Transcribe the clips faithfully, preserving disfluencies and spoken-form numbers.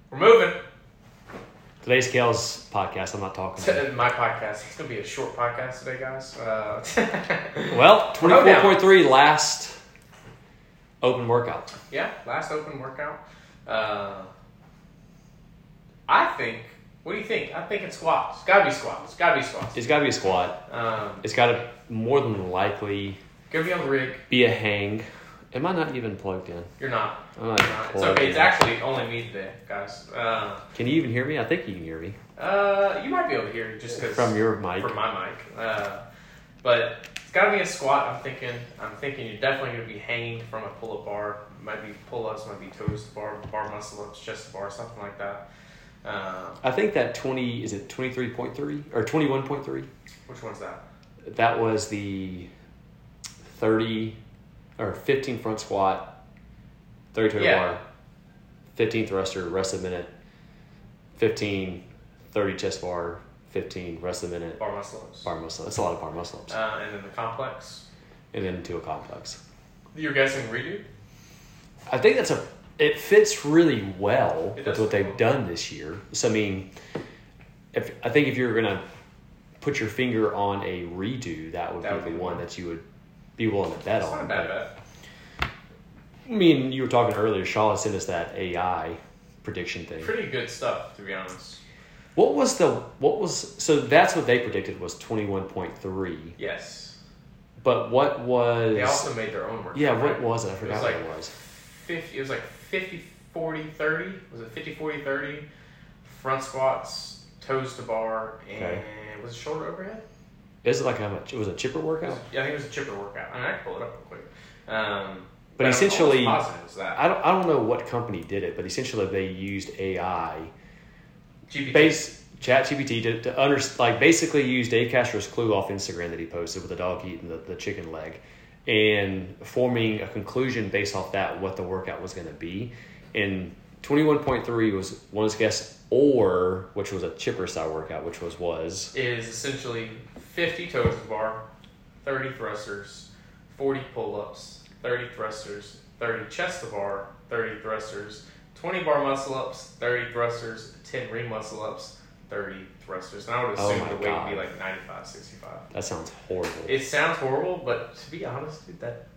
We're moving. Today's Kale's podcast. I'm not talking. My podcast. It's going to be a short podcast today, guys. Uh, well, twenty-four point three last open workout. Yeah, last open workout. Uh, I think, what do you think? I think it's squats. It's got to be squats. It's got to be squats. It's got to be a squat. Um, it's got to more than likely Go be on the rig. Be a hang. Am I not even plugged in? You're not. I'm not You're not. It's okay. In. It's actually only me today, guys. Uh, can you even hear me? I think you can hear me. Uh, you might be able to hear me just because from your mic. From my mic. Uh, but it's got to be a squat. I'm thinking. I'm thinking you're definitely going to be hanging from a pull-up bar. Might be pull-ups. Might be toes to bar, bar muscle-ups, chest to bar, something like that. Uh, I think that twenty is it twenty-three point three or twenty-one point three. Which one's that? That was the thirty or fifteen front squat. thirty to the yeah. bar, fifteen thruster, rest of the minute, fifteen, thirty chest bar, fifteen, rest of the minute. Bar muscle ups. Bar muscle That's a lot of bar muscle ups. Uh, and then the complex. And then to a complex. You're guessing redo? I think that's a, it fits really well it with what they've well. done this year. So, I mean, if I think if you're going to put your finger on a redo, that would that be would the be one one that you would be willing to bet it's on. Not a bad bet. I mean, you were talking earlier, Shaw sent us that A I prediction thing. Pretty good stuff, to be honest. What was the, what was, so that's what they predicted was twenty-one point three. Yes. But what was... They also made their own workout. Yeah, what right? was it? I forgot it like what it was. fifty, it was like fifty, forty, thirty. Was it fifty, forty, thirty? Front squats, toes to bar, and okay. was it shoulder overhead? Is it like how much? It was a chipper workout? It was, yeah, I think it was a chipper workout. I mean, I can pull it up real quick. Um... But, but essentially, that. I don't I don't know what company did it, but essentially they used A I, G P T, base Chat G P T to, to under like basically used Dave Castro's clue off Instagram that he posted with the dog eating the, the chicken leg, and forming a conclusion based off that what the workout was going to be. And twenty-one point three was one of his guesses, or which was a chipper style workout, which was was it is essentially fifty toes to bar, thirty thrusters, forty pull ups. thirty thrusters, thirty chest to bar, thirty thrusters, twenty bar muscle ups, thirty thrusters, ten ring muscle ups, thirty thrusters. And I would assume oh the weight God. would be like ninety-five, sixty-five. That sounds horrible. It sounds horrible, but to be honest, dude, that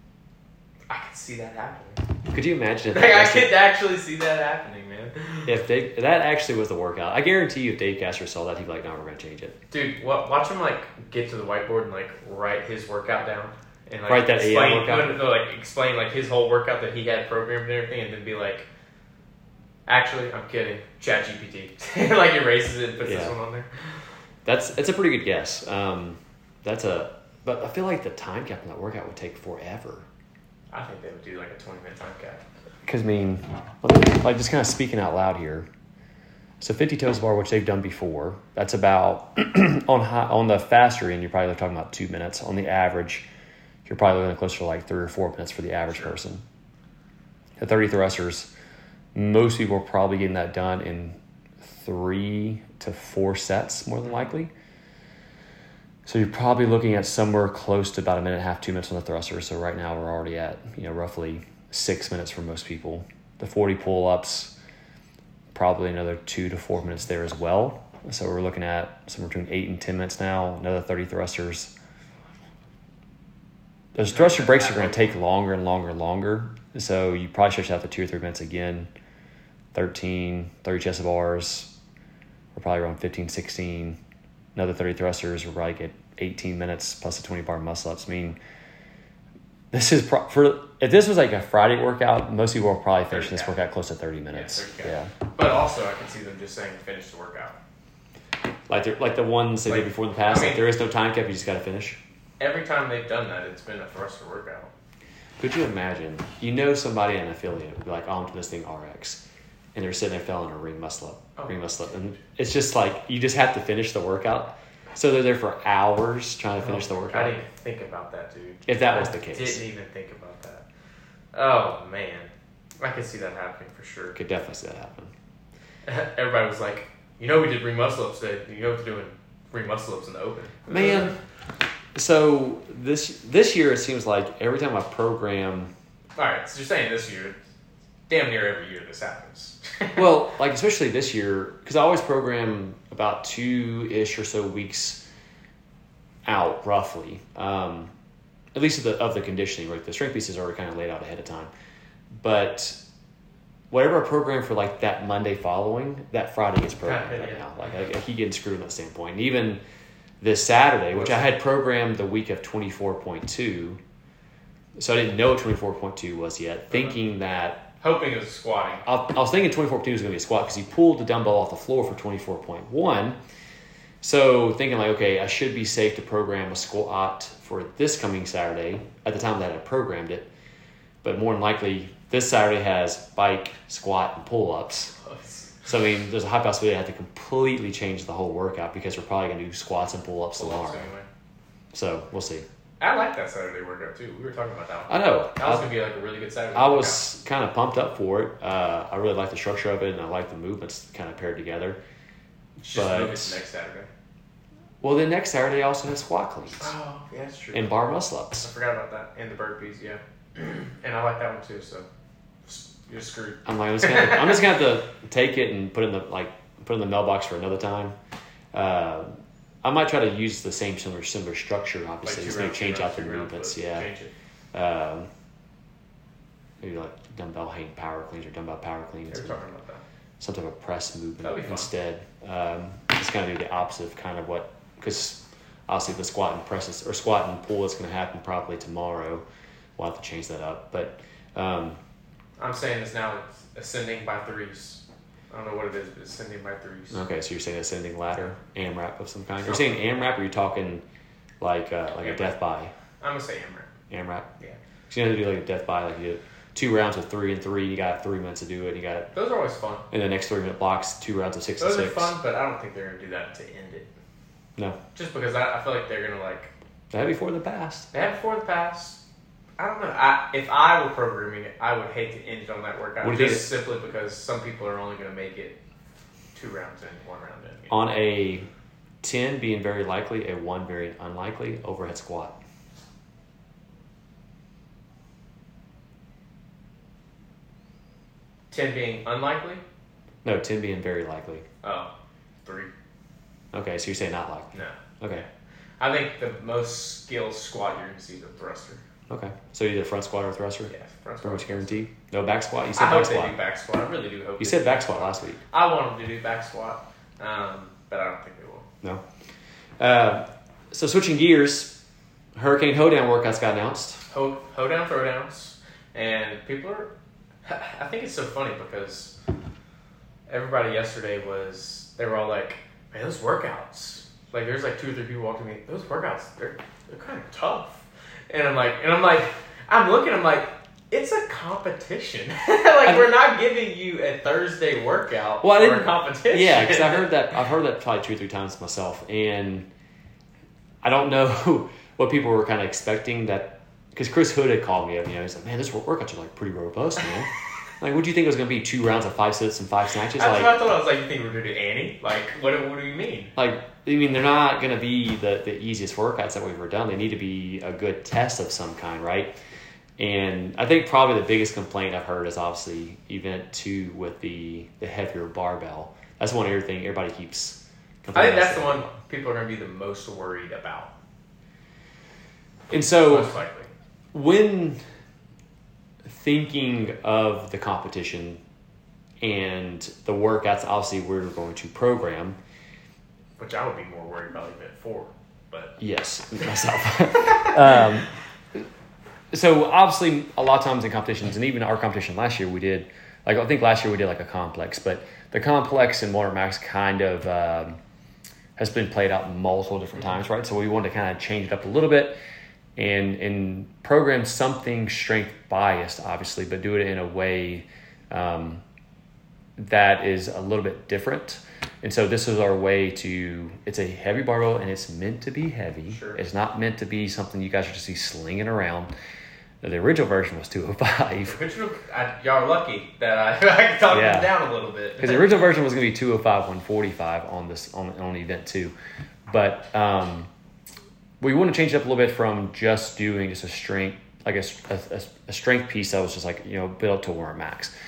I could see that happening. Could you imagine if like, I actually, could actually see that happening, man. If they, if that actually was the workout, I guarantee you if Dave Castro saw that, he'd be like, no, we're going to change it. Dude, watch him like get to the whiteboard and like write his workout down. And like Write that explain, A I workout. No, like explain like his whole workout that he had programmed and everything, and then be like, "Actually, I'm kidding." Chat G P T like erases it and puts yeah. this one on there. That's it's a pretty good guess. Um, that's a but I feel like the time cap on that workout would take forever. I think they would do like a twenty minute time cap. Because I mean, like just kind of speaking out loud here. So fifty toes bar, which they've done before, that's about on high, on the faster end. You're probably talking about two minutes. On the average, you're probably looking closer to like three or four minutes for the average sure. person. At thirty thrusters, most people are probably getting that done in three to four sets, more than likely. So you're probably looking at somewhere close to about a minute and a half, two minutes on the thruster. So right now we're already at, you know, roughly six minutes for most people. The forty pull-ups, probably another two to four minutes there as well. So we're looking at somewhere between eight and ten minutes now, another thirty thrusters. Those thruster breaks are going to take longer and longer and longer. So you probably stretch out to two or three minutes again. thirteen, thirty chest bars. We're probably around fifteen, sixteen. Another thirty thrusters. We're probably get eighteen minutes plus the twenty bar muscle ups. I mean, this is pro- for if this was like a Friday workout, most people will probably finish this workout close to thirty minutes. Yeah, yeah. But also, I can see them just saying finish the workout. Like the like the ones they like, did before in the past. I mean, like there is no time cap. You just got to finish. Every time they've done that, it's been a thruster workout. Could you imagine? You know somebody in an affiliate would be like, oh, I'm doing this thing R X. And they're sitting there filling a ring muscle up. Oh. Ring muscle up. And it's just like, you just have to finish the workout. So they're there for hours trying to finish oh, the workout. I didn't even think about that, dude. If that was I the case. didn't even think about that. Oh, man. I could see that happening for sure. Could definitely see that happen. Everybody was like, you know we did ring muscle ups today. You know what they're doing ring muscle ups in the open. Man, so this this year it seems like every time I program... All right, so you're saying this year, damn near every year this happens. Well, like especially this year, because I always program about two-ish or so weeks out, roughly. Um, at least of the, of the conditioning, right? The strength pieces are already kind of laid out ahead of time. But whatever I program for like that Monday following, that Friday gets programmed Yeah, right yeah. now. Like I, I keep getting screwed from that standpoint. And even this Saturday, which I had programmed the week of twenty-four point two, so I didn't know what twenty-four point two was yet, thinking that Hoping it was squatting. I, I was thinking twenty-four point two was going to be a squat because he pulled the dumbbell off the floor for twenty-four point one. So thinking like, okay, I should be safe to program a squat for this coming Saturday at the time that I programmed it. But more than likely, this Saturday has bike, squat, and pull-ups. So, I mean, there's a high possibility I have to completely change the whole workout because we're probably going to do squats and pull-ups tomorrow. Anyway. So, we'll see. I like that Saturday workout too. We were talking about that one. I know. That was I, going to be like a really good Saturday I workout. was kind of pumped up for it. Uh, I really like the structure of it, and I like the movements kind of paired together. Just but- move it to next Saturday. Well, then next Saturday also has squat cleans Oh, yeah, that's true. and bar muscle I ups. forgot about that. And the burpees, yeah. And I like that one too, so you're screwed. I'm like, I'm just, gonna, I'm just gonna have to take it and put it in the like put it in the mailbox for another time. Uh, I might try to use the same similar similar structure. Obviously, Like just two maybe rounds, change two out rounds, the two rounds, movements. but Yeah, Change it. um, maybe like dumbbell hang power cleans or dumbbell power cleans. They were and talking about that. some type of press movement That'd be fun. instead. Um, just kind of do the opposite of kind of what because obviously the squat and presses or squat and pull is going to happen probably tomorrow. We'll have to change that up, but. Um, I'm saying this now, it's ascending by threes. I don't know what it is, but ascending by threes. Okay, so you're saying ascending ladder, AMRAP of some kind. You're saying AMRAP, or you're talking like uh, like a AMRAP. death by I'm going to say AMRAP. AMRAP? Yeah. So you're gonna do like a death by, like you do two rounds of three and three. You got three minutes to do it. And you got Those are always fun. in the next three minute blocks, two rounds of six Those and are six. fun, but I don't think they're going to do that to end it. No, Just because I, I feel like they're going to like, that before the past. they have before the pass. I don't know. I, if I were programming it, I would hate to end it on that workout. What do you just simply because some people are only going to make it two rounds in, one round in. You know? On a ten being very likely, a one very unlikely overhead squat. ten being unlikely? No, ten being very likely. Oh, three. Okay, so you're saying not likely. No. Okay. I think the most skilled squat you're going to see is a thruster. Okay. So either front squat or thruster? Yeah, front Pretty squat. much guaranteed. No back squat? You said I hope back they squat. do back squat. I really do hope You they said do back squat last week. I want them to do back squat, um, but I don't think they will. No. Uh, so switching gears, Hurricane Hoedown workouts got announced. Ho, ho down, throw downs, and people are. I think it's so funny because everybody yesterday was. They were all like, "Man, those workouts." Like, there's like two or three people walking to me. Those workouts, they're they're kind of tough, and I'm like, and I'm like, I'm looking, I'm like, it's a competition. like, I- we're not giving you a Thursday workout Well, I for didn't- a competition. Yeah, because I heard that. I've heard that probably two or three times myself, and I don't know what people were kind of expecting. That because Chris Hood had called me up, you know, he's like, "Man, this workouts are like pretty robust, man." Like, what do you think it was going to be? Two rounds of five sits and five snatches? That's Like, what I thought. I was like, you think we're going to do Annie? Like, what, what do you mean? like I mean, they're not going to be the, the easiest workouts that we've ever done. They need to be a good test of some kind, right? And I think probably the biggest complaint I've heard is obviously event two with the, the heavier barbell. That's one everything everybody keeps I complaining think that's the about. one people are going to be the most worried about. And so Most likely. when thinking of the competition and the workouts, obviously we're going to program. Which I would be more worried about event four. But Yes, myself. um, so obviously, a lot of times in competitions, and even our competition last year, we did like I think last year we did like a complex, but the complex in Walmart Max kind of um, has been played out multiple different times, right? So we wanted to kind of change it up a little bit and and program something strength biased, obviously, but do it in a way um, that is a little bit different. And so this is our way to, it's a heavy barbell and it's meant to be heavy. Sure. It's not meant to be something you guys are just see slinging around. The original version was two oh five. original, I, y'all are lucky that I, I talked Yeah. them down a little bit. Because the original version was going to be two oh five, one forty-five on this on, on event two. But um, we want to change it up a little bit from just doing just a strength, like a, a, a strength piece that was just like, you know, built to Warren Max.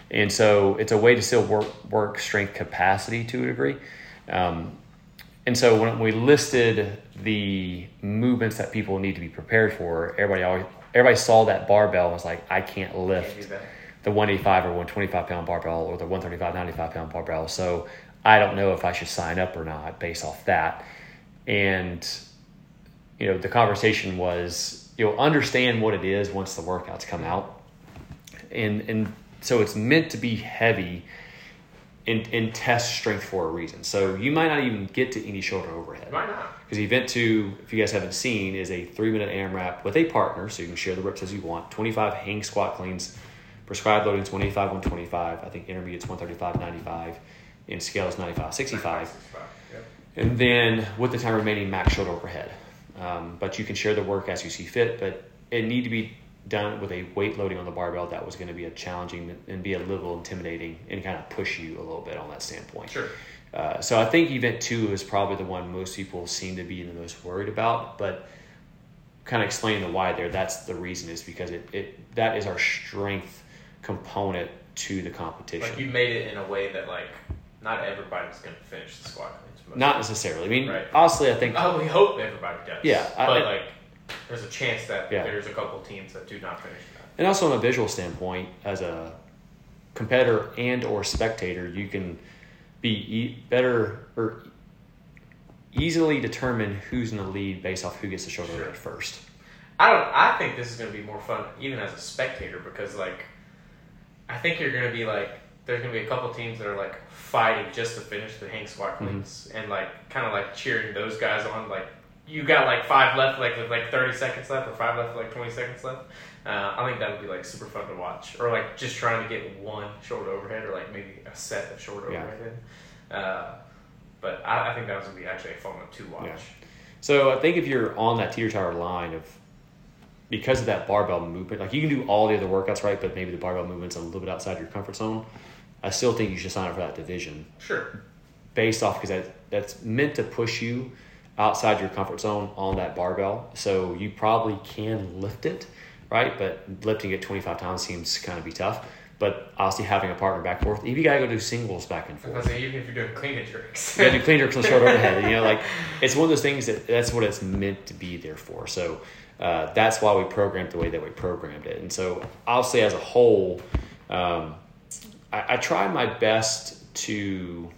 And so it's a way to still work, work strength capacity to a degree. Um, and so when we listed the movements that people need to be prepared for, everybody always, everybody saw that barbell and was like, I can't lift Can't the one eighty-five or one twenty-five pound barbell or the one thirty-five, ninety-five pound barbell. So I don't know if I should sign up or not based off that. And, you know, the conversation was, you'll understand what it is once the workouts come out. And, and so it's meant to be heavy and, and test strength for a reason. So you might not even get to any shoulder overhead. Why not? Because Event two, if you guys haven't seen, is a three-minute AMRAP with a partner, so you can share the reps as you want. twenty-five hang squat cleans, prescribed loading is one eighty-five, one twenty-five. I think intermediate's one thirty-five, ninety-five, and scale is ninety-five, sixty-five. Yep. And then with the time remaining, max shoulder overhead. Um, but you can share the work as you see fit, but it need to be done with a weight loading on the barbell that was going to be a challenging and be a little intimidating and kind of push you a little bit on that standpoint. Sure. Uh, so I think Event two is probably the one most people seem to be the most worried about, but kind of explaining the why there, that's the reason, is because it, it that is our strength component to the competition. Like you made it in a way that like not everybody's going to finish the squat cleans. Not necessarily. I mean, right. honestly, I think... Oh, we hope everybody does. Yeah. But I, like there's a chance that yeah. there's a couple teams that do not finish that. And also from a visual standpoint, as a competitor and or spectator, you can be e- better or easily determine who's in the lead based off who gets the shoulder Sure. rate first. I don't. I think this is going to be more fun even as a spectator because like I think you're going to be like there's going to be a couple teams that are like fighting just to finish the hang squat cleans mm-hmm. and like kind of like cheering those guys on. Like you got like five left, like with like thirty seconds left, or five left, with like twenty seconds left. Uh, I think that would be like super fun to watch, or like just trying to get one shoulder overhead, or like maybe a set of shoulder yeah. overhead in. Uh, but I, I think that was gonna be actually a fun one to watch. Yeah. So I think if you're on that teeter totter line of because of that barbell movement, like you can do all the other workouts right, but maybe the barbell movement's a little bit outside your comfort zone. I still think you should sign up for that division. Sure. Based off because that that's meant to push you outside your comfort zone on that barbell. So you probably can lift it, right? But lifting it twenty-five times seems kind of be tough. But obviously having a partner back and forth, if you gotta go do singles back and forth. I was saying, even if you're doing clean and jerks. You gotta do clean jerks on the shoulder overhead. You know, like it's one of those things that that's what it's meant to be there for. So uh, that's why we programmed the way that we programmed it. And so obviously as a whole, um, I, I try my best to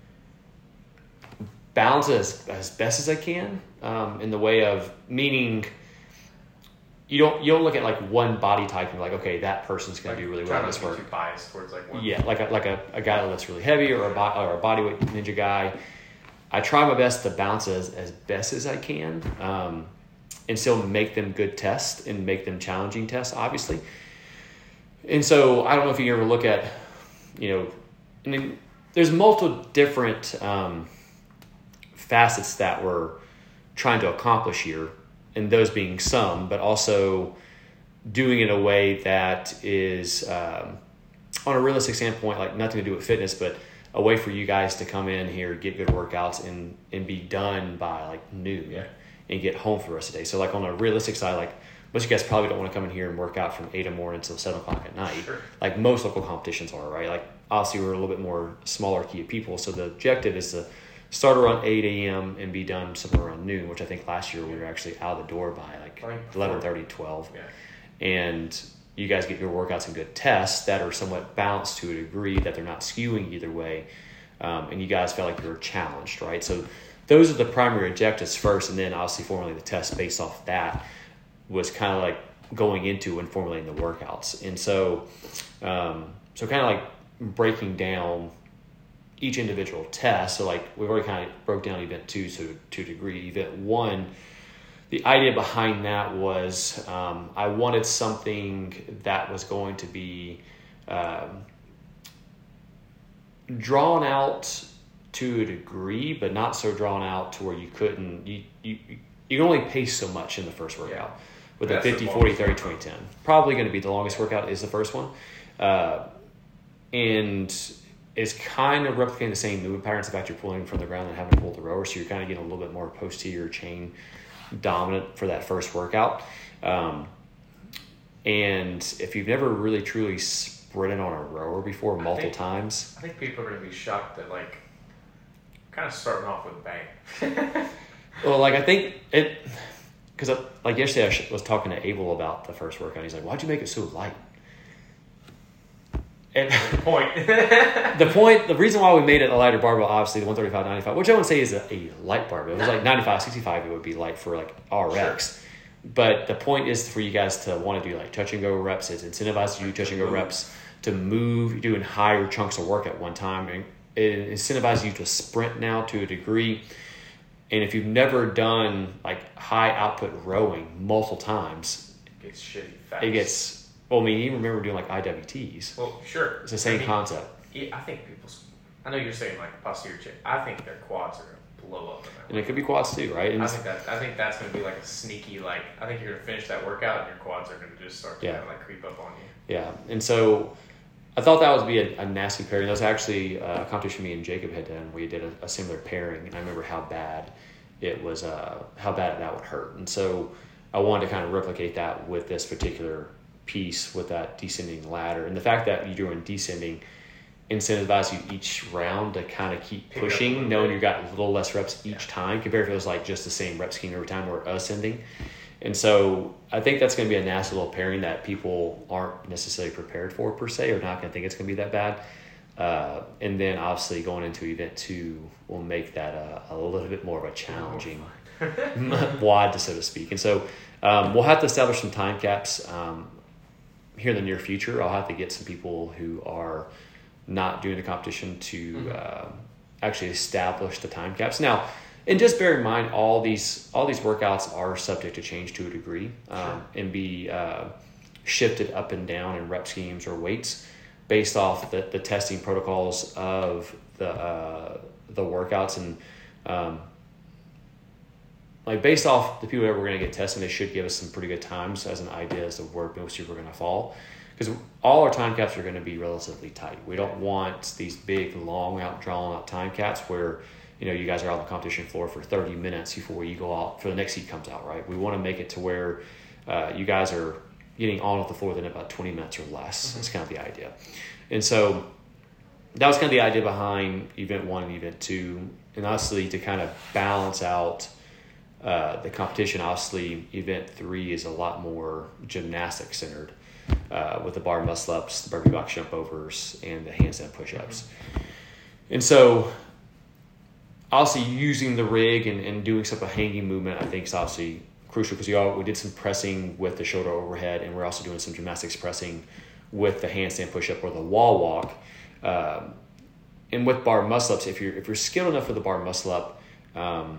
balance it as, as best as I can, um, in the way of meaning you don't you don't look at like one body type and be like, okay, that person's going like, to do really well in not this to be work. Too biased towards like one. Yeah, like a, like a, a guy that's really heavy or a bo- or a bodyweight ninja guy. I try my best to balance it as, as best as I can, um, and still make them good tests and make them challenging tests, obviously. And so I don't know if you ever look at, you know, I mean, there's multiple different um, facets that we're trying to accomplish here, and those being some, but also doing it in a way that is um, on a realistic standpoint, like nothing to do with fitness, but a way for you guys to come in here, get good workouts, and and be done by like noon, yeah. and get home for the rest of the day. So like on a realistic side, like most of you guys probably don't want to come in here and work out from eight in the morning until seven o'clock at night. Sure. Like most local competitions are, right? Like obviously we're a little bit more smaller key of people, so the objective is to start around eight a.m. and be done somewhere around noon, which I think last year we were actually out the door by like eleven thirty, twelve. Yeah. And you guys get your workouts and good tests that are somewhat balanced to a degree that they're not skewing either way. Um, and you guys felt like you were challenged, right? So those are the primary objectives first, and then obviously formulating the test based off that was kind of like going into and formulating the workouts. And so, um, so kind of like breaking down each individual test. So like we've already kind of broke down event two to, to a degree. Event one, the idea behind that was um, I wanted something that was going to be um, drawn out to a degree, but not so drawn out to where you couldn't, you you, you can only pace so much in the first workout. Yeah. With That's a fifty, the forty, thirty, twenty, ten. Probably going to be the longest workout is the first one. Uh, and it's kind of replicating the same movement patterns. In fact, you're pulling from the ground and having to pull the rower, so you're kind of getting a little bit more posterior chain dominant for that first workout. Um, and if you've never really truly sprinted on a rower before multiple think, times. I think people are going to be shocked that, like, kind of starting off with a bang. Well, like, I think it, because, like, yesterday I was talking to Abel about the first workout. He's like, why'd you make it so light? And the point. the point, the reason why we made it a lighter barbell, obviously, the one thirty-five ninety-five, which I wouldn't say is a, a light barbell. It was like ninety-five sixty-five, it would be light for, like, R X. Sure. But the point is for you guys to want to do, like, touch and go reps. It incentivizes you touch and go reps to move, doing higher chunks of work at one time. And it incentivizes you to sprint now to a degree. And if you've never done, like, high output rowing multiple times, it gets shitty fast. It gets, well, I mean, you remember doing, like, I W Ts. Well, sure. It's the same I mean, concept. Yeah, I think people's, I know you're saying, like, posterior chain. I think their quads are going to blow up in that. And it could be quads too, right? And I think that I think that's going to be like a sneaky, like, I think you're going to finish that workout and your quads are going to just start to yeah. kind of like creep up on you. Yeah, and so I thought that would be a, a nasty pairing. That was actually a competition me and Jacob had done. We did a, a similar pairing, and I remember how bad it was, uh, how bad that would hurt. And so I wanted to kind of replicate that with this particular piece with that descending ladder. And the fact that you're doing descending incentivize you each round to kind of keep Pick pushing, knowing you got a little less reps each yeah. time compared if it was like just the same rep scheme every time we're ascending. And so I think that's going to be a nasty little pairing that people aren't necessarily prepared for per se, or not going to think it's going to be that bad. Uh, and then obviously going into event two will make that a, a little bit more of a challenging wad, so to speak. And so um, we'll have to establish some time caps um, here in the near future. I'll have to get some people who are not doing the competition to mm-hmm. uh, actually establish the time caps. Now, and just bear in mind, all these all these workouts are subject to change to a degree um, sure. and be uh, shifted up and down in rep schemes or weights based off the, the testing protocols of the uh, the workouts. And um, like based off the people that we're going to get tested, they should give us some pretty good times as an idea as to where most people are going to fall. Because all our time caps are going to be relatively tight. We don't want these big, long, out, drawn out time caps where, you know, you guys are on the competition floor for thirty minutes before you go out for the next heat comes out, right? We want to make it to where uh, you guys are getting on off the floor within about twenty minutes or less. Mm-hmm. That's kind of the idea. And so that was kind of the idea behind event one and event two. And obviously to kind of balance out uh, the competition, obviously event three is a lot more gymnastic centered. Uh, with the bar muscle ups, the burpee box jump overs, and the handstand push ups. Mm-hmm. And so, obviously, using the rig and, and doing some of a hanging movement, I think is obviously crucial because we all we did some pressing with the shoulder overhead, and we're also doing some gymnastics pressing with the handstand push up or the wall walk. Um, and with bar muscle ups, if you're if you're skilled enough with the bar muscle up, um,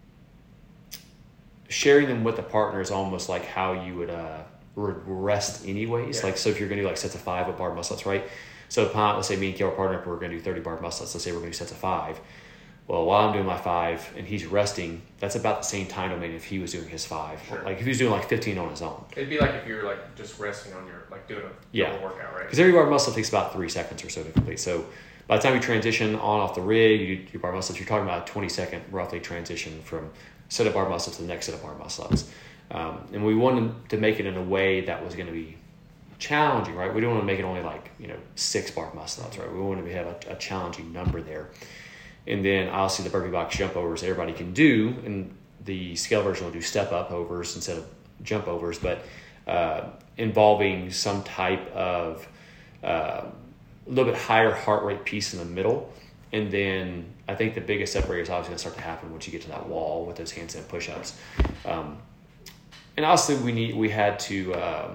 sharing them with a partner is almost like how you would. Uh, rest anyways. Yeah. Like, so if you're going to do like sets of five of bar muscle ups, right? So let's say me and Kale are partner up, we're going to do thirty bar muscle ups. Let's say we're going to do sets of five. Well, while I'm doing my five and he's resting, that's about the same time domain if he was doing his five. Sure. Like if he was doing like fifteen on his own. It'd be like if you were like just resting on your, like doing a yeah. workout, right? Because every bar muscle takes about three seconds or so to complete. So by the time you transition on off the rig, you do your bar muscle ups, you're talking about a twenty second roughly transition from set of bar muscle ups to the next set of bar muscle ups. Um, and we wanted to make it in a way that was going to be challenging, right? We don't want to make it only like, you know, six bar muscle ups, right? We want to have a, a challenging number there. And then obviously the burpee box jump overs everybody can do, and the scale version will do step up overs instead of jump overs, but uh, involving some type of uh, a little bit higher heart rate piece in the middle. And then I think the biggest separator is obviously going to start to happen once you get to that wall with those handstand push-ups. Um, And obviously, we need we had to uh,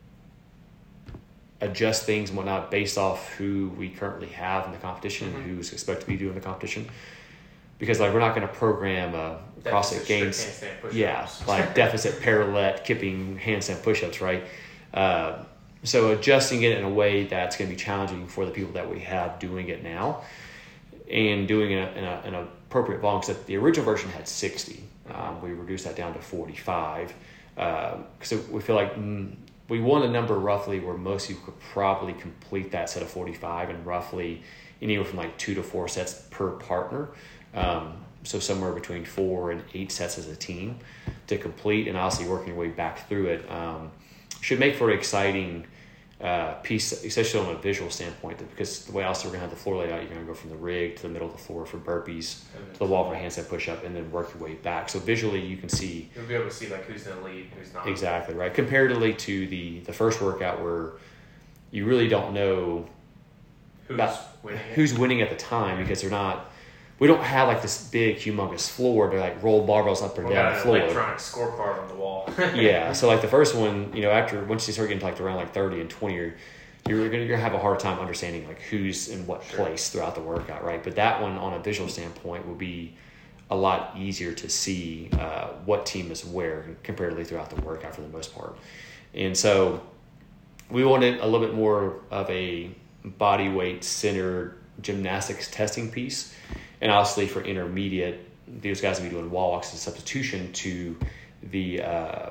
adjust things and whatnot based off who we currently have in the competition mm-hmm. and who's expected to be doing the competition. Because like we're not going to program a CrossFit Games, yeah, like deficit parallel kipping handstand push-ups, right? Uh, so adjusting it in a way that's going to be challenging for the people that we have doing it now, and doing it in, a, in an appropriate volume. Because the original version had sixty, um, we reduced that down to forty-five. Because uh, we feel like mm, we want a number roughly where most people could probably complete that set of forty-five and roughly anywhere from like two to four sets per partner. Um, so somewhere between four and eight sets as a team to complete, and obviously working your way back through it um, should make for an exciting uh, piece, especially on a visual standpoint, because the way also we're going to have the floor layout, you're going to go from the rig to the middle of the floor for burpees, to the wall for handstand push-up, and then work your way back. So visually you can see... You'll be able to see like who's in the lead, who's not. Exactly, right. Comparatively to the, the first workout where you really don't know Who's about winning? who's winning at the time, because they're not... We don't have like this big, humongous floor to like roll barbells up or We down got the an floor. electronic scorecard on the wall. Yeah, so like the first one, you know, after once you start getting to like around like thirty and twenty, you're you're gonna, you're gonna have a hard time understanding like who's in what Sure. place throughout the workout, right? But that one on a visual standpoint will be a lot easier to see uh, what team is where comparatively throughout the workout for the most part. And so we wanted a little bit more of a body weight centered gymnastics testing piece. And obviously for intermediate, these guys will be doing wall walks as a substitution to the uh,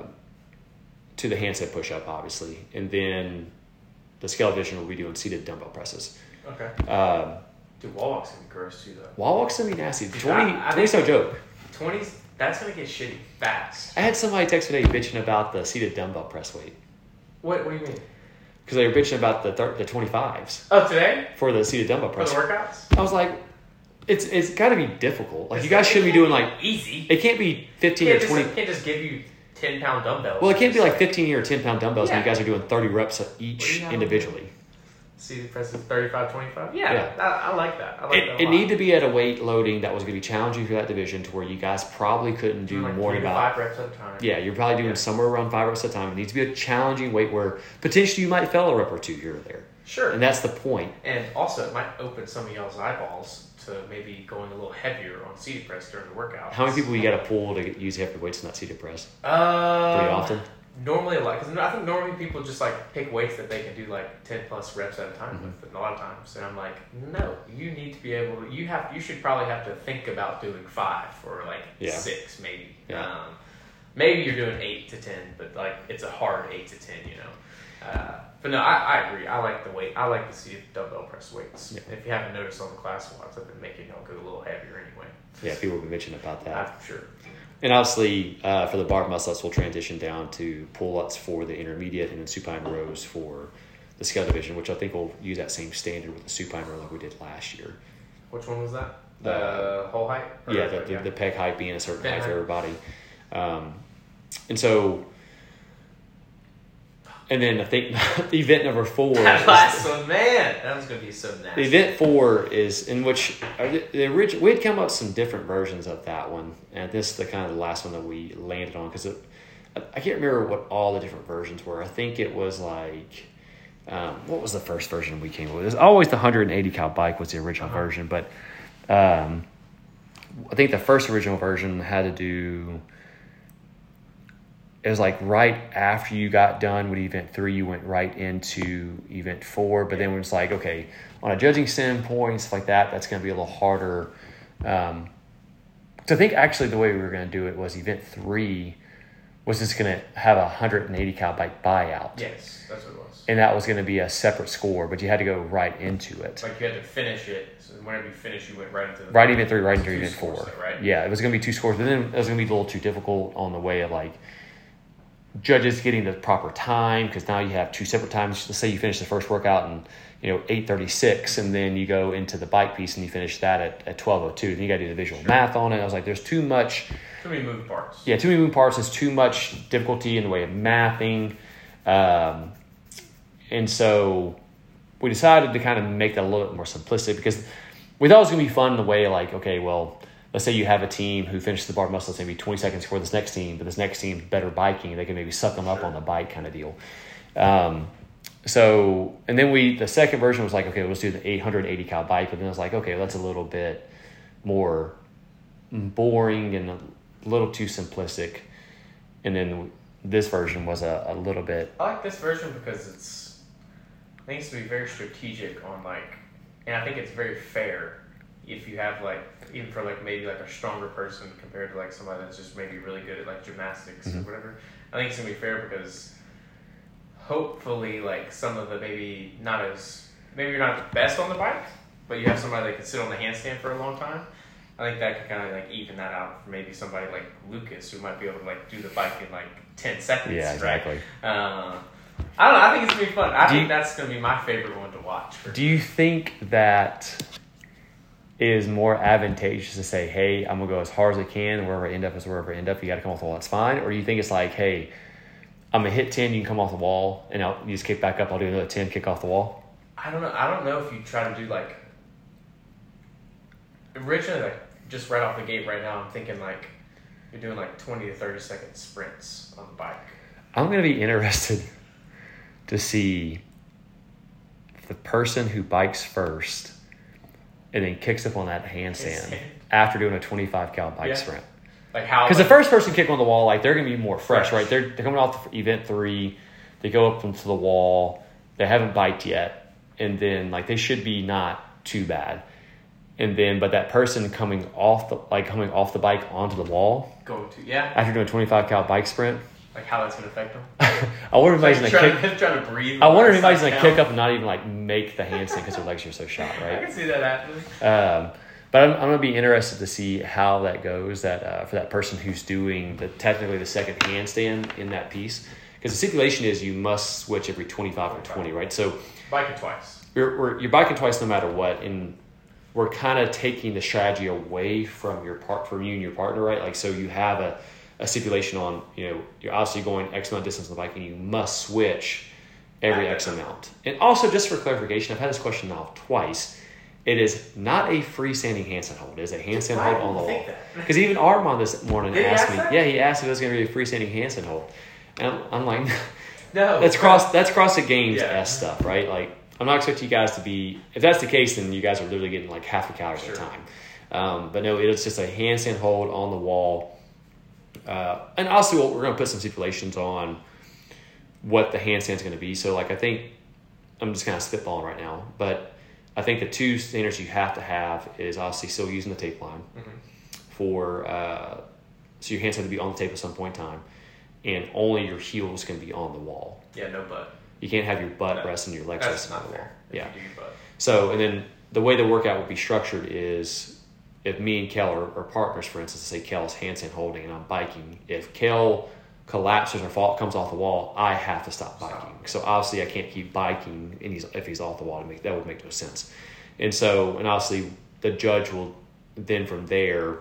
to the handstand push-up, obviously. And then the scale division will be doing seated dumbbell presses. Okay. Um, Dude, wall walks can be gross too, though. wall walks can be nasty. Dude, twenty, I- I twenty's no joke. twenties, that's going to get shitty fast. I had somebody text today bitching about the seated dumbbell press weight. What What do you mean? Because they were bitching about the thir- the twenty-fives Oh, today? for the seated dumbbell For press. the workouts? I was like, it's it's got to be difficult. Like, It's you guys like- shouldn't be it can't doing like, easy. it can't be fifteen Can't or just, twenty. can't just give you ten pound dumbbells. Well, it can't be It's like fifteen or ten pound dumbbells Yeah. and you guys are doing thirty reps What do each you have? individually. seated presses thirty-five, twenty-five. Yeah, Yeah. I, I like that. I like that. It, a it lot. needed to be at a weight loading that was going to be challenging for that division, to where you guys probably couldn't do like more three than to about five reps at a time. yeah. You're probably doing Yeah. somewhere around five reps at a time. It needs to be a challenging weight where potentially you might fail a rep or two here or there, Sure. and that's the point. And also, it might open some of y'all's eyeballs to maybe going a little heavier on seated press during the workout. How many people you got to pull to get, use heavy weights in that seated press? Um, Pretty often. Normally, a lot, because I think normally people just like pick weights that they can do like ten plus reps at a time Mm-hmm. with, and a lot of times. And I'm like, no, you need to be able to. You have. You should probably have to think about doing five or like Yeah. six, maybe. Yeah. Um, maybe you're doing eight to ten, but like it's a hard eight to ten, you know. Uh, but no, I, I agree. I like the weight. I like to see dumbbell press weights. Yeah. If you haven't noticed on the class watch, I've been making y'all go a little heavier anyway. Yeah, people will be mentioning about that. I'm sure. And obviously, uh, for the bar muscle ups, we'll transition down to pull-ups for the intermediate and then supine rows for the scale division, which I think we'll use that same standard with the supine row like we did last year. Which one was that? The Uh, whole height? Or- Yeah, the, the, the peg height being a certain Peg height for height. everybody. Um, and so, and then I think the event number four. That is- last one, man, that was gonna be so The nasty. event four is in which uh, the, the original, we had come up with some different versions of that one, and this is the kind of the last one that we landed on, because I, I can't remember what all the different versions were. I think it was like, um, what was the first version we came up with? It was always the one hundred eighty cal bike was the original Uh-huh. version, but um, I think the first original version had to do. It was like right after you got done with event three, you went right into event four. But then it was like, okay, on a judging standpoint, stuff like that, that's going to be a little harder. Um, so I think actually the way we were going to do it was event three was just going to have a one hundred eighty cal bike buyout. Yes, that's what it was. And that was going to be a separate score, but you had to go right into it. Like you had to finish it. So whenever you finish, you went right into the Right event three, right into two event scores four. though, right? Yeah, it was going to be two scores, but then it was going to be a little too difficult on the way of like judges getting the proper time, because now you have two separate times. Let's say you finish the first workout in, you know, eight thirty-six, and then you go into the bike piece and you finish that at, at twelve oh two. Then you got to do the visual Sure. math on it. I was like, there's too much. Too many moving parts. Yeah, too many moving parts. There's too much difficulty in the way of mathing. Um, and so we decided to kind of make that a little bit more simplistic, because we thought it was going to be fun in the way like, okay, well, let's say you have a team who finishes the bar muscle, maybe twenty seconds before this next team, but this next team's better biking, and they can maybe suck them up Sure. on the bike kind of deal. Um, so, and then we, the second version was like, okay, let's do the eight hundred eighty cal bike, but then I was like, okay, that's a little bit more boring and a little too simplistic. And then this version was a, a little bit, I like this version because it's, I think it's to be very strategic on like, and I think it's very fair if you have like, even for like maybe like a stronger person compared to like somebody that's just maybe really good at like gymnastics Mhm. or whatever. I think it's gonna be fair because hopefully like some of the maybe not as, maybe you're not the best on the bike, but you have somebody that can sit on the handstand for a long time. I think that could kind of like even that out for maybe somebody like Lucas who might be able to like do the bike in like ten seconds. yeah, exactly. Right? Uh, I don't know. I think it's gonna be fun. I Do think you- that's gonna be my favorite one to watch. For Do you think that it is more advantageous to say, hey, I'm going to go as hard as I can, wherever I end up is wherever I end up, you got to come off the wall, that's fine? Or do you think it's like, hey, I'm going to hit ten, you can come off the wall, and I'll, you just kick back up, I'll do another ten, kick off the wall? I don't know. I don't know if you try to do like originally, like just right off the gate. Right now, I'm thinking like you're doing like twenty to thirty second sprints on the bike. I'm going to be interested to see the person who bikes first and then kicks up on that handstand Handstand. after doing a twenty-five cal bike Yeah. sprint. Like how? Because like, the first person kick on the wall, like they're going to be more fresh, Fresh. right? They're, they're coming off the event three, they go up into the wall, they haven't biked yet, and then like they should be not too bad. And then, but that person coming off the like coming off the bike onto the wall go to yeah. after doing a twenty-five cal bike sprint, Like how that's gonna affect them. I wonder if Like anybody's gonna trying, kick. trying to breathe. I wonder if It's anybody's like gonna down. kick up and not even like make the handstand because their legs are so shot, I right? can see that happening. Um, but I'm, I'm going to be interested to see how that goes. That uh, for that person who's doing the technically the second handstand in that piece, because the stipulation is you must switch every twenty-five or twenty, right? So Biking twice. you're we're, you're biking twice no matter what, and we're kind of taking the strategy away from your part from you and your partner, right? Like so you have a, a stipulation on you know you're obviously going X amount of distance on the bike, and you must switch every X amount. And also, just for clarification, I've had this question now twice. It is not a freestanding handstand hold. It is a handstand Why hold on the do you wall. think that? Because even Armand this morning Did he asked ask me, that? yeah, he asked if it was going to be a freestanding handstand hold. And I'm, I'm like, No. that's cross that's CrossFit Games Yeah. S stuff, right? Like, I'm not expecting you guys to be, if that's the case, then you guys are literally getting like half the calories Sure. at a time. Um, but no, it's just a handstand hold on the wall. Uh, and also, we're going to put some stipulations on what the handstand's going to be. So, like, I think, I'm just kind of spitballing right now, but I think the two standards you have to have is obviously still using the tape line Mhm. for, uh, so your hands have to be on the tape at some point in time, and only your heels can be on the wall. Yeah, no butt. You can't have your butt No, resting, your legs That's resting on not the wall. fair. If Yeah. You do your butt. So, and then the way the workout would be structured is if me and Kel are, are partners, for instance, say Kel's handstand holding and I'm biking, if Kel collapses or fall, comes off the wall, I have to stop biking. Stop. So obviously I can't keep biking and he's, if he's off the wall, to make, that would make no sense. And so, and obviously the judge will then from there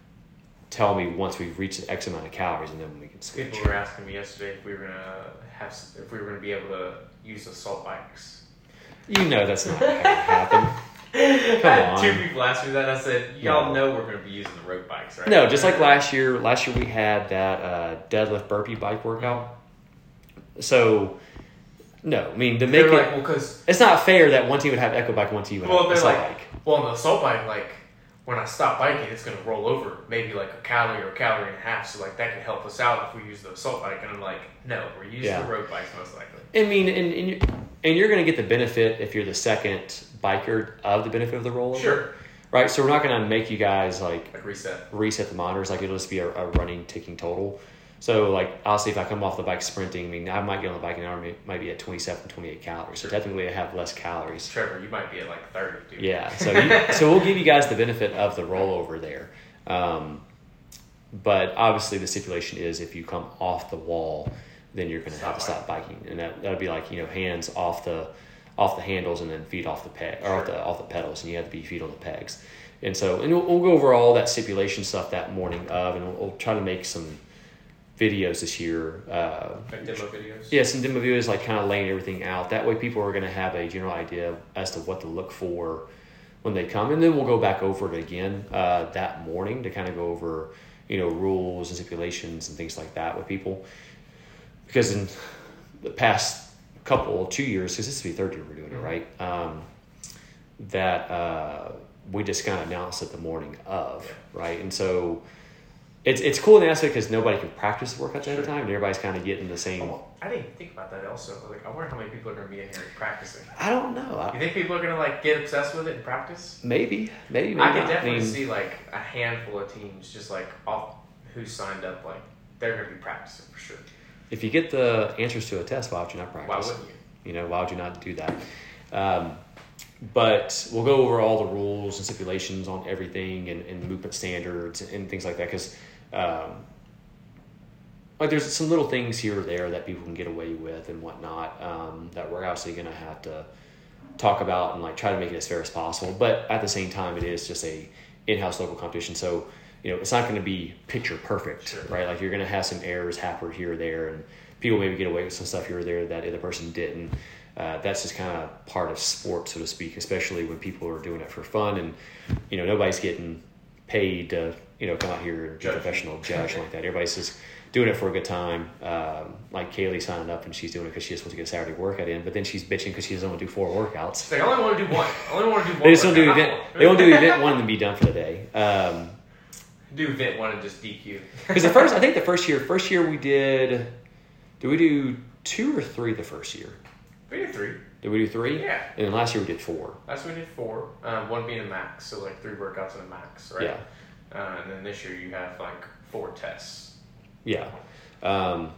tell me once we've reached X amount of calories and then we can switch. People were asking me yesterday if we were gonna have, if we were gonna be able to use assault bikes. You know that's not going to happen. I had on. two people ask me that. And I said, "Y'all No. know we're gonna be using the road bikes, right?" No, just like last year. Last year we had that uh, deadlift burpee bike workout. So, no, I mean to They make were it, like, well, because it's not fair that one team would have echo bike, one team would well, have they're assault like, bike. well, on the assault bike, like when I stop biking, it's gonna roll over maybe like a calorie or a calorie and a half. So like that could help us out if we use the assault bike. And I'm like, no, we're using Yeah. the road bikes most likely. I mean, and and you're, and you're going to get the benefit if you're the second biker of the benefit of the rollover, Sure, right? So we're not going to make you guys like like reset. reset the monitors, like it'll just be a, a running ticking total. So like obviously if I come off the bike sprinting, I mean I might get on the bike and I might be at twenty-seven, twenty-eight calories. So technically I have less calories. Trevor, you might be at like thirty, dude. Yeah, so you, so we'll give you guys the benefit of the rollover there, um, but obviously the stipulation is if you come off the wall, then you're going to have to stop biking, and that that'll be like you know hands off the off the handles and then feet off the peg or off the off the pedals, and you have to be feet on the pegs, and so and we'll, we'll go over all that stipulation stuff that morning of, and we'll, we'll try to make some videos this year. Uh, Like demo videos. yeah, some demo videos, like kind of laying everything out. That way people are going to have a general idea as to what to look for when they come. And then we'll go back over it again uh, that morning to kind of go over, you know, rules and stipulations and things like that with people. Because in the past couple, two years, because this will be third year we're doing it, right? Um, that uh, we just kind of announced it the morning of, Yeah. right? And so it's it's cool in the aspect because nobody can practice the workouts at a time, and everybody's kind of getting the same. Oh, I didn't even think about that also. Like, I wonder how many people are going to be in here practicing. I don't know. You I, think people are going to like get obsessed with it and practice? maybe, maybe, maybe I can not. definitely I mean, see like a handful of teams just like off who signed up. Like they're going to be practicing for sure. if you get the answers to a test, why would you not practice? Why wouldn't you? You know, why would you not do that? Um, but we'll go over all the rules and stipulations on everything and, and movement standards and things like that because um, like there's some little things here or there that people can get away with and whatnot um, that we're obviously going to have to talk about and like try to make it as fair as possible. But at the same time, it is just a in-house local competition. So, you know, it's not going to be picture perfect, sure. right? Like you're going to have some errors happen here or there, and people maybe get away with some stuff here or there that the other person didn't. Uh, that's just kind of part of sport, so to speak, especially when people are doing it for fun and, you know, nobody's getting paid to, you know, come out here and be a professional judge like that. Everybody's just doing it for a good time. Um, like Kaylee signing up and she's doing it because she just wants to get a Saturday workout in, but then she's bitching because she doesn't want to do four workouts. Like, I only want to do one. I only want to do one. They just want to do event. They want to do event one and then be done for the day. Um, do event one and just D Q. Because the first, I think the first year, first year we did. Did we do two or three the first year? We did three. Did we do three? Yeah. And then last year we did four. Last year we did four. Um, one being a max, so like three workouts and a max, right? Yeah. Uh, and then this year you have like four tests. Yeah. Um,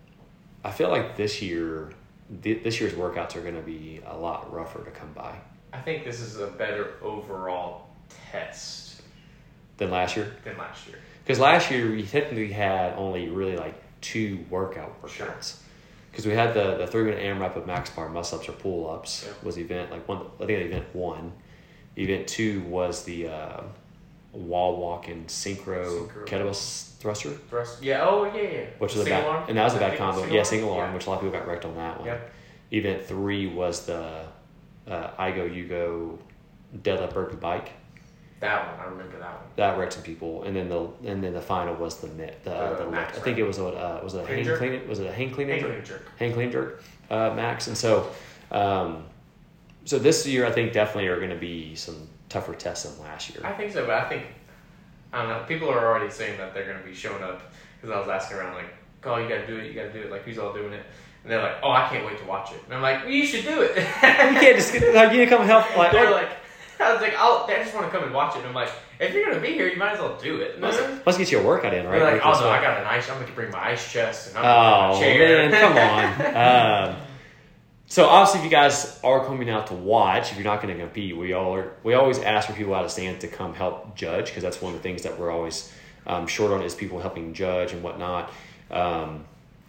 I feel like this year, th- this year's workouts are going to be a lot rougher to come by. I think this is a better overall test than last year. Than last year. Because last year we technically had only really like two workout workouts. Because we had the, the three minute AMRAP of max bar muscle ups or pull ups yeah. was event like one. I think event one. Event two was the uh, wall walk and synchro, synchro. kettlebell thruster. Thrust. Yeah. Oh yeah yeah. Which was single a bad, arm? and that was a bad combo. Single yeah, arm? single arm, yeah. which a lot of people got wrecked on that one. Yep. Event three was the uh, I go you go deadlift burpee bike. That one, I remember that one. That wrecked some people, and then the and then the final was the net. The, uh, the max, I think right? it was what uh, was it a clean hang jerk? clean? Was it a hang clean hang jerk? clean jerk? Hang clean jerk, uh, max. And so, um, so this year I think definitely are going to be some tougher tests than last year. I think so, but I think I don't know. People are already saying that they're going to be showing up because I was asking around like, "Oh, you got to do it. You got to do it." Like, who's all doing it? And they're like, "Oh, I can't wait to watch it." And I'm like, well, "You should do it." You can't just like you come help. Like, they're like, I was like, "I'll." They just want to come and watch it. And I'm like, if you're gonna be here, you might as well do it. Must, must get you a workout in, right? They're like, Because, "Oh no, uh, I got an ice. I'm gonna bring my ice chest and I'm gonna Oh bring my chair." man, come on. Um, so obviously, if you guys are coming out to watch, if you're not going to compete, we all are, we always ask for people out of stand to come help judge because that's one of the things that we're always um, short on is people helping judge and whatnot. Um,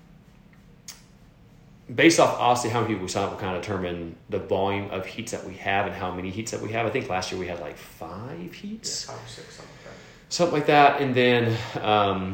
based off obviously how many people we sign up will kind of determine the volume of heats that we have and how many heats that we have. I think last year we had like five heats, yeah, five or six, something like that. something like that, and then. Um,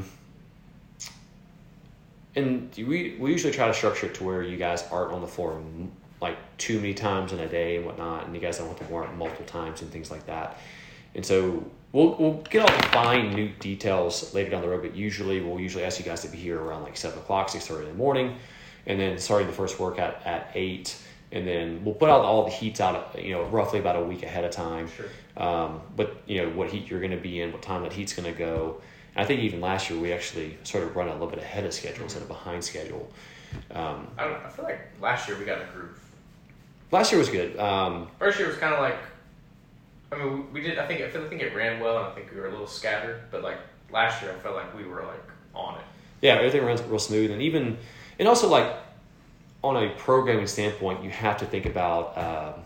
And we we usually try to structure it to where you guys aren't on the floor like too many times in a day and whatnot, and you guys don't have to warm multiple times and things like that. And so we'll we'll get all the fine new details later down the road, but usually we'll usually ask you guys to be here around like seven o'clock, six thirty in the morning, and then starting the first workout at eight, and then we'll put out all the heats out, you know, roughly about a week ahead of time. Sure. Um, but you know what heat you're going to be in, what time that heat's going to go. I think even last year we actually sort of run a little bit ahead of schedule instead of behind schedule. Um, I don't. I feel like last year we got in a groove. last year was good. Um, First year was kind of like. I mean, we did. I think I feel. I think it ran well, and I think we were a little scattered. But like last year, I felt like we were like on it. Yeah, everything runs real smooth, and even and also like on a programming standpoint, you have to think about um,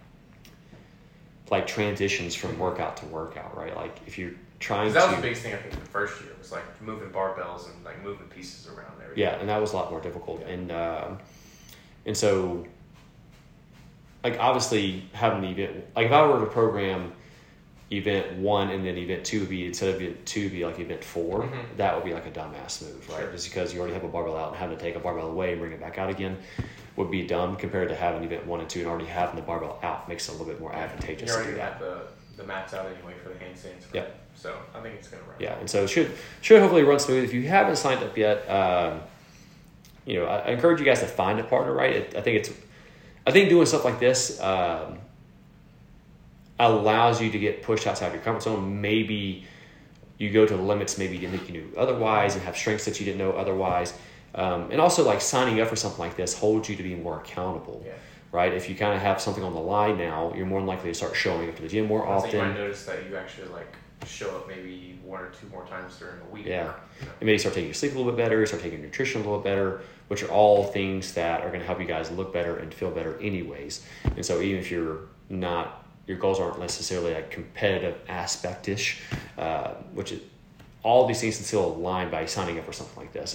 like transitions from workout to workout, right? Like if you're trying that to, was the biggest thing I think the first year was like moving barbells and like moving pieces around and everything. yeah, and that was a lot more difficult, Yeah. and um, and so like obviously having the event, like if I were to program event one and then event two would be instead of event two be like event four, Mhm. that would be like a dumbass move, right? Sure. Just because you already have a barbell out and having to take a barbell away and bring it back out again would be dumb compared to having event one and two and already having the barbell out makes it a little bit more advantageous You to already do that. got the the mats out anyway for the handstands. For Yep. So I think it's gonna run. Yeah, and so it should should hopefully run smooth. If you haven't signed up yet, um, you know, I, I encourage you guys to find a partner. Right, it, I think it's, I think doing stuff like this um, allows you to get pushed outside your comfort zone. Maybe you go to the limits maybe you didn't think you knew otherwise, and have strengths that you didn't know otherwise. Um, and also, like signing up for something like this holds you to be more accountable. Yeah. Right, if you kind of have something on the line now, you're more likely to start showing up to the gym more I think you often. might notice that you actually like show up maybe one or two more times during the week. Yeah. Or, you know. And maybe start taking your sleep a little bit better, start taking your nutrition a little bit better, which are all things that are going to help you guys look better and feel better anyways. And so even if you're not, your goals aren't necessarily like competitive aspect-ish, uh, which is, all these things can still align by signing up for something like this. And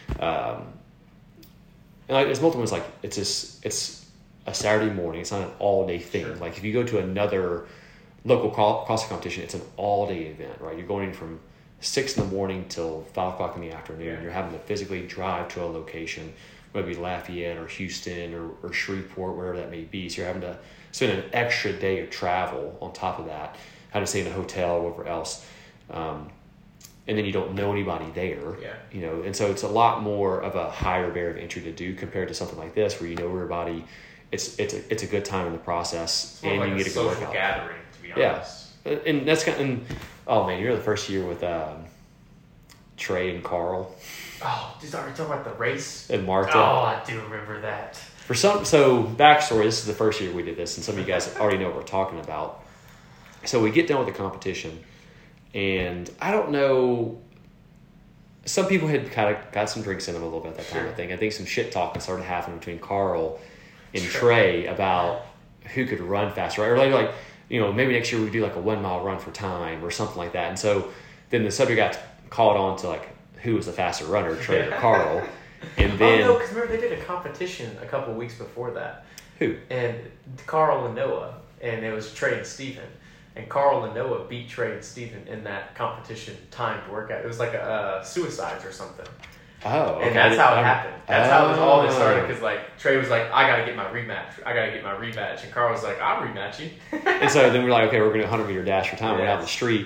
Um, and like, there's multiple ones, like, it's just, it's a Saturday morning. It's not an all-day thing. Sure. Like, if you go to another local CrossFit competition, it's an all-day event, right? You're going in from six in the morning till five o'clock in the afternoon. Yeah. You're having to physically drive to a location, whether it be Lafayette or Houston or, or Shreveport, wherever that may be. So you're having to spend an extra day of travel on top of that, having to stay in a hotel or wherever else. Um, and then you don't know anybody there, Yeah. you know, and so it's a lot more of a higher barrier of entry to do compared to something like this where you know everybody. It's it's a, it's a good time in the process, It's more and like you a get to go work social out. gathering, to be Yeah. honest. And that's kind of, and, oh man, you're the first year with um, Trey and Carl Oh, did I talk about the race? and Marta. Oh, I do remember that. For some, so backstory, this is the first year we did this, and some of you guys already know what we're talking about. So we get done with the competition, and I don't know, some people had kind of got some drinks in them a little bit at that time, Sure. I think. I think some shit talking started happening between Carl and Sure. Trey about who could run faster, right? Or like, like, you know, maybe next year we do like a one mile run for time or something like that. And so then the subject got called on to like who was the faster runner, Trey or Carl. And then oh no, because remember they did a competition a couple weeks before that, who? and Carl and Noah, and it was Trey and Steven. And Carl and Noah beat Trey and Steven in that competition timed workout. It was like a uh, suicides or something. Oh, okay. And that's how it I'm- happened. That's how it was all this Oh. started. Because like Trey was like, "I gotta get my rematch. I gotta get my rematch." And Carl was like, "I'll rematch you." And so then we're like, okay, we're going to one hundred meter dash for time. We're out in the Yes. street.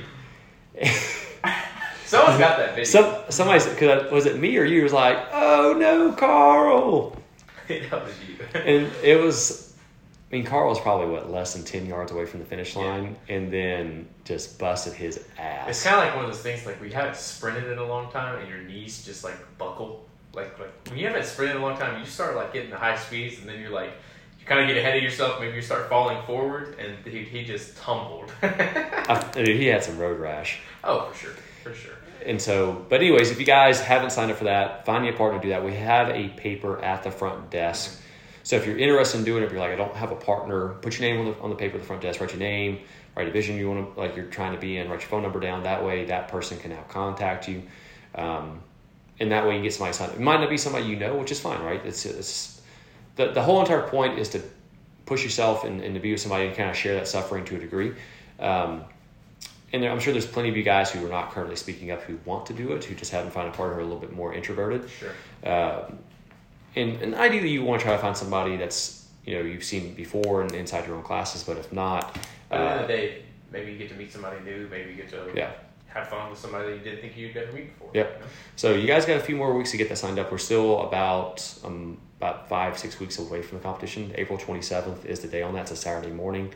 Someone's got that video. Some somebody said, cause was it me or you? Was like, oh no, Carl. that was you. And it was. I mean, Carl was probably what less than ten yards away from the finish line, and then just busted his ass. It's kind of like one of those things like we haven't sprinted in a long time, and your knees just like buckle. Like like when you haven't sprinted in a long time, you start like getting the high speeds, and then you're like. Kind of get ahead of yourself, maybe you start falling forward, and he, he just tumbled. I, dude, he had some road rash. Oh, for sure, for sure. And so, but anyways, if you guys haven't signed up for that, find me a partner to do that. We have a paper at the front desk. So if you're interested in doing it, if you're like, I don't have a partner, put your name on the, on the paper at the front desk, write your name, write a division you want to, like you're trying to be in, write your phone number down. That way that person can now contact you. Um, and that way you get somebody signed up. It might not be somebody you know, which is fine, right? It's, it's the, the whole entire point is to push yourself and, and to be with somebody and kind of share that suffering to a degree. Um, and there, I'm sure there's plenty of you guys who are not currently speaking up who want to do it, who just haven't found a partner who are a little bit more introverted. Sure. Um, and, and ideally you want to try to find somebody that's, you know, you've seen before and inside your own classes, but if not... At the end of uh, the day, maybe you get to meet somebody new, maybe you get to Yeah. have fun with somebody that you didn't think you'd ever meet before. Yep. You know? So you guys got a few more weeks to get that signed up. We're still about um, about five, six weeks away from the competition. April twenty-seventh is the day on that. It's a Saturday morning.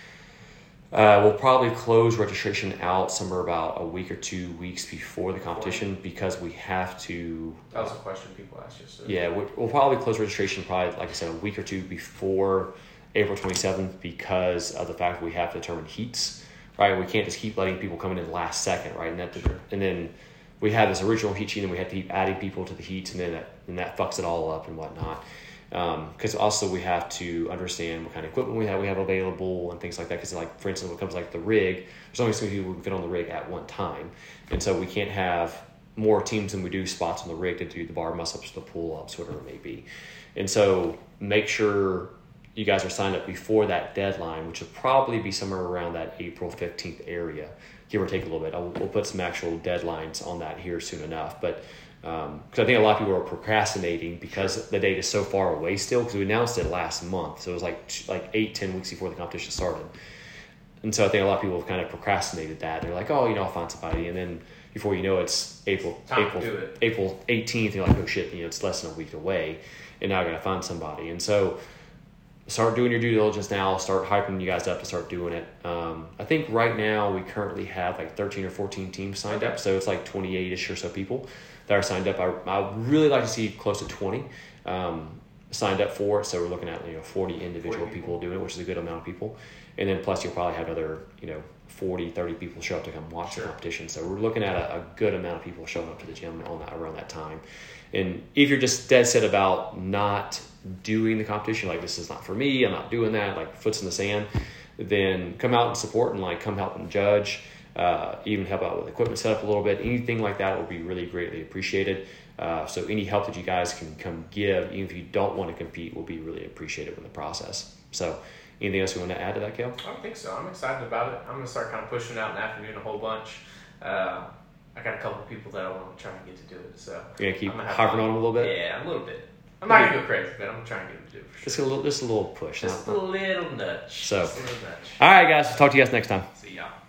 Uh, we'll probably close registration out somewhere about a week or two weeks before the competition because we have to... That was a question people asked yesterday. Yeah, we'll, we'll probably close registration probably, like I said, a week or two before April twenty-seventh because of the fact that we have to determine heats, right? We can't just keep letting people come in in the last second, right? And, that, Sure. and then we have this original heat sheet and we have to keep adding people to the heats and then that, and that fucks it all up and whatnot. Because um, also we have to understand what kind of equipment we have we have available and things like that. Because like for instance, when it comes like the rig, there's only so many people who can fit on the rig at one time, and so we can't have more teams than we do spots on the rig to do the bar muscle ups, the pull ups, whatever it may be. And so make sure you guys are signed up before that deadline, which will probably be somewhere around that April fifteenth area, give or take a little bit. I'll, we'll put some actual deadlines on that here soon enough, but. Because um, I think a lot of people are procrastinating because the date is so far away still. Because we announced it last month, so it was like like eight, ten weeks before the competition started. And so I think a lot of people have kind of procrastinated that. They're like, oh, you know, I'll find somebody, and then before you know it, it's April, Time April, to do it. April eighteenth. You're like, oh shit, you know, it's less than a week away, and now I got to find somebody. And so start doing your due diligence now. Start hyping you guys up to start doing it. Um, I think right now we currently have like thirteen or fourteen teams signed Okay. up, so it's like twenty-eight-ish or so people that are signed up. I I would really like to see close to twenty um, signed up for it. So we're looking at you know forty individual forty people doing it, which is a good amount of people. And then plus you'll probably have another you know forty, thirty people show up to come watch Sure. the competition. So we're looking at a, a good amount of people showing up to the gym on that around that time. And if you're just dead set about not doing the competition, like this is not for me, I'm not doing that, like foot's in the sand, then come out and support and like come help and judge. Uh, even help out with equipment setup a little bit. Anything like that will be really greatly appreciated. Uh, so any help that you guys can come give, even if you don't want to compete, will be really appreciated in the process. So anything else you want to add to that, Cale? I don't think so. I'm excited about it. I'm going to start kind of pushing it out in the afternoon a whole bunch. Uh, I got a couple of people that I want to try and get to do it. So You're going to keep I'm gonna have hovering fun. on them a little bit? Yeah, a little bit. I'm not going to go crazy, but I'm going to try and get them to do it for sure. Just a little, just a little push. Just a not- little nudge. So- Just a little nudge. All right, guys. Talk to you guys next time. See y'all.